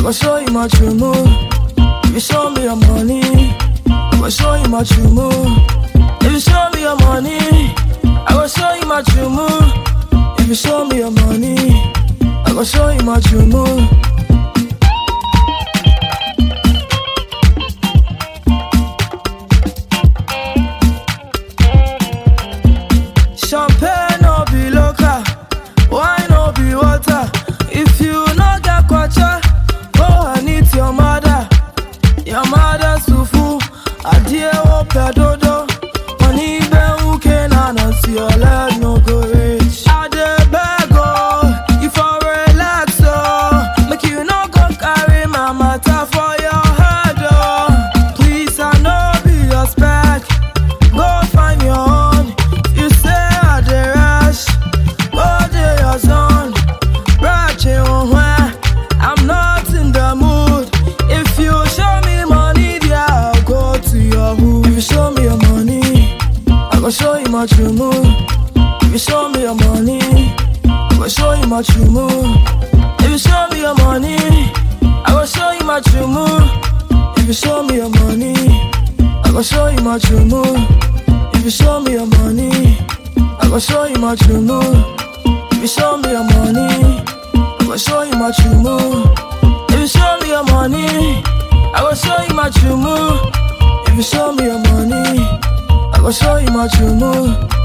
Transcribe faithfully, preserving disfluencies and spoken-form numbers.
go show you my true move. If you show me your money, I go show you my true move. If you show me your money, I go show you my true move. If you show me your money, I go show you my true move. Champagne no be local, wine no be water. If you no get kwacha, go and eat your mother. Your mother's fufu, adie wo pedodo. Money be uke na no see your leg no go reach. I dey beg oh, if I relax oh, make you no go carry my matter for your head oh. Please I no be your spec, go find your own. You say I dey rush, go dey your zone. Ratchet on where I'm not in the mood. If you show me money, yeah, I'll go to your hood. If you show me your money, I go show you my true move. If you show me your money, I go show you my true move. If you show me your money, I go show you my true move. If you show me your money, I go show you my true move. If you show me your money, I go show you my true move. If you show me your money, I go show you my true move. If you show me your money, I go show you my true move. If you show me your money, I go show you my true move.